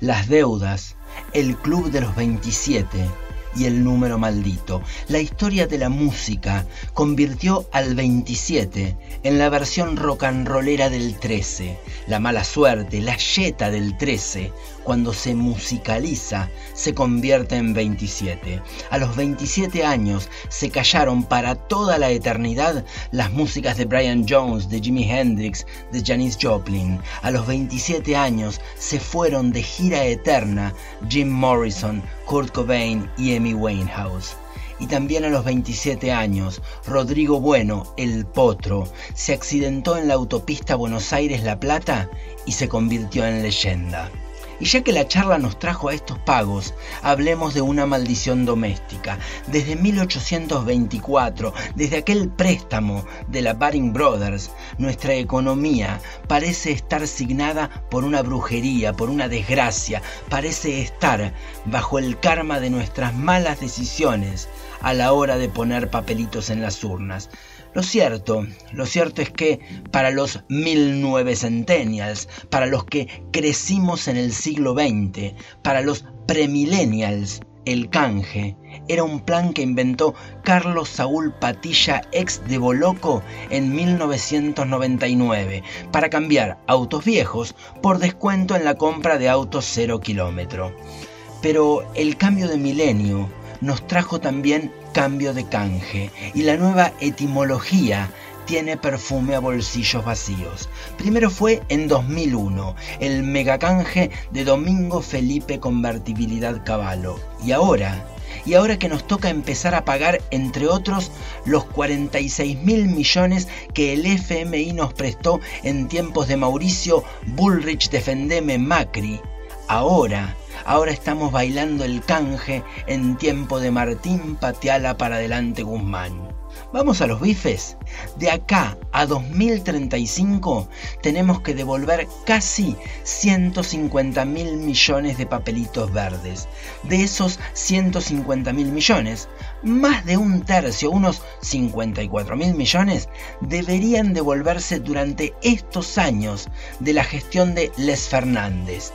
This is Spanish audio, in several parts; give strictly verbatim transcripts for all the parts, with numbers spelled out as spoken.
las deudas, el Club de los veintisiete y el número maldito. La historia de la música convirtió al veintisiete en la versión rock and rollera del trece. La mala suerte, la yeta del trece, cuando se musicaliza, se convierte en veintisiete. A los veintisiete años se callaron para toda la eternidad las músicas de Brian Jones, de Jimi Hendrix, de Janis Joplin. A los veintisiete años se fueron de gira eterna Jim Morrison, Kurt Cobain y Amy Winehouse. Y también a los veintisiete años, Rodrigo Bueno, el Potro, se accidentó en la autopista Buenos Aires-La Plata y se convirtió en leyenda. Y ya que la charla nos trajo a estos pagos, hablemos de una maldición doméstica. Desde mil ochocientos veinticuatro, desde aquel préstamo de la Baring Brothers, nuestra economía parece estar signada por una brujería, por una desgracia. Parece estar bajo el karma de nuestras malas decisiones a la hora de poner papelitos en las urnas. Lo cierto, lo cierto es que para los mil nueve centennials, para los que crecimos en el siglo veinte, para los premillennials, el canje era un plan que inventó Carlos Saúl Patilla, ex de Boloco, en mil novecientos noventa y nueve, para cambiar autos viejos por descuento en la compra de autos cero kilómetro. Pero el cambio de milenio nos trajo también cambio de canje, y la nueva etimología tiene perfume a bolsillos vacíos. Primero fue en dos mil uno, el megacanje de Domingo Felipe Convertibilidad Cavallo. Y ahora, y ahora que nos toca empezar a pagar, entre otros, los cuarenta y seis mil millones que el F M I nos prestó en tiempos de Mauricio Bullrich Defendeme Macri. Ahora, ahora estamos bailando el canje en tiempo de Martín Pateala para adelante Guzmán. ¿Vamos a los bifes? De acá a dos mil treinta y cinco tenemos que devolver casi ciento cincuenta mil millones de papelitos verdes. De esos ciento cincuenta mil millones, más de un tercio, unos cincuenta y cuatro mil millones, deberían devolverse durante estos años de la gestión de Les Fernández.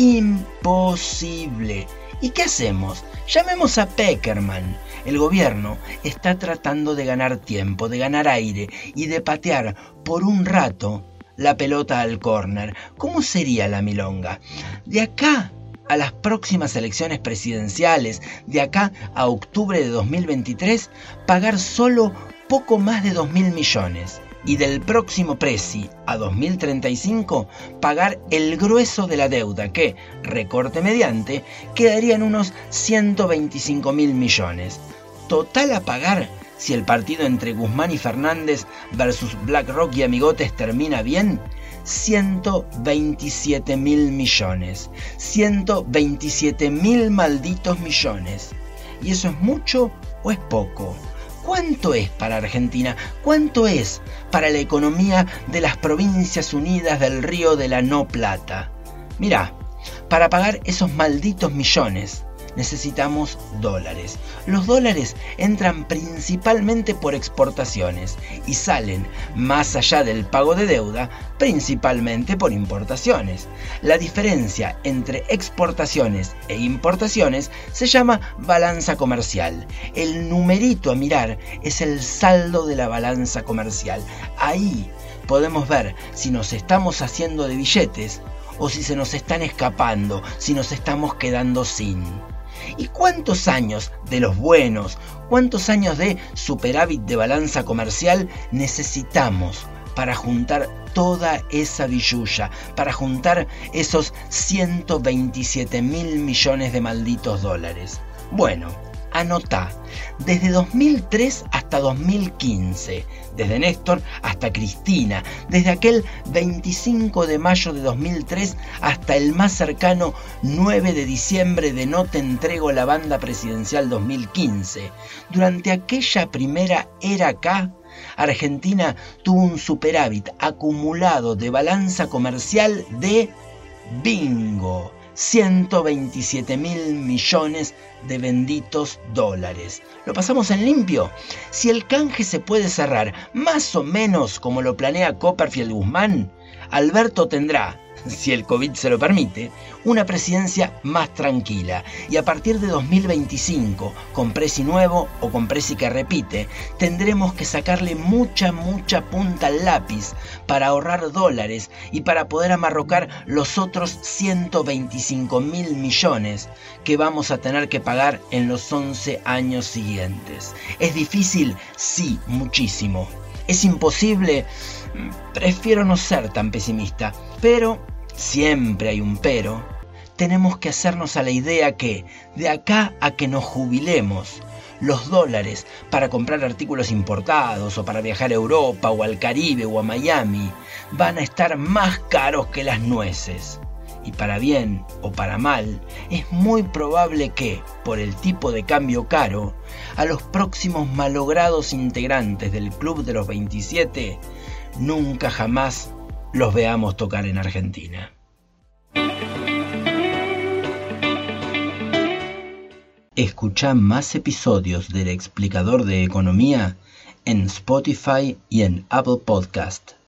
Imposible. ¿Y qué hacemos? Llamemos a Peckerman. El gobierno está tratando de ganar tiempo, de ganar aire y de patear por un rato la pelota al córner. ¿Cómo sería la milonga? De acá a las próximas elecciones presidenciales, de acá a octubre de dos mil veintitrés, pagar solo poco más de dos mil millones. Y del próximo presi a dos mil treinta y cinco, pagar el grueso de la deuda que, recorte mediante, quedaría en unos ciento veinticinco mil millones. Total a pagar si el partido entre Guzmán y Fernández versus BlackRock y Amigotes termina bien, ciento veintisiete mil millones. ciento veintisiete mil malditos millones. ¿Y eso es mucho o es poco? ¿Cuánto es para Argentina? ¿Cuánto es para la economía de las Provincias Unidas del Río de la No Plata? Mirá, para pagar esos malditos millones necesitamos dólares. Los dólares entran principalmente por exportaciones y salen, más allá del pago de deuda, principalmente por importaciones. La diferencia entre exportaciones e importaciones se llama balanza comercial. El numerito a mirar es el saldo de la balanza comercial. Ahí podemos ver si nos estamos haciendo de billetes o si se nos están escapando, si nos estamos quedando sin. ¿Y cuántos años de los buenos, cuántos años de superávit de balanza comercial necesitamos para juntar toda esa billulla, para juntar esos ciento veintisiete mil millones de malditos dólares? Bueno, anotá, desde dos mil tres hasta dos mil quince, desde Néstor hasta Cristina, desde aquel veinticinco de mayo de dos mil tres hasta el más cercano nueve de diciembre de No te entrego la banda presidencial dos mil quince. Durante aquella primera era acá, Argentina tuvo un superávit acumulado de balanza comercial de bingo, ciento veintisiete mil millones de benditos dólares. ¿Lo pasamos en limpio? Si el canje se puede cerrar más o menos como lo planea Copperfield Guzmán, Alberto tendrá si el COVID se lo permite, una presidencia más tranquila. Y a partir de dos mil veinticinco, con Presi nuevo o con Presi que repite, tendremos que sacarle mucha, mucha punta al lápiz para ahorrar dólares y para poder amarrocar los otros ciento veinticinco mil millones que vamos a tener que pagar en los once años siguientes. ¿Es difícil? Sí, muchísimo. ¿Es imposible? Prefiero no ser tan pesimista, pero, siempre hay un pero, tenemos que hacernos a la idea que, de acá a que nos jubilemos, los dólares para comprar artículos importados o para viajar a Europa o al Caribe o a Miami van a estar más caros que las nueces. Y para bien o para mal, es muy probable que, por el tipo de cambio caro, a los próximos malogrados integrantes del Club de los veintisiete nunca jamás los veamos tocar en Argentina. Escuchá más episodios del Explicador de Economía en Spotify y en Apple Podcast.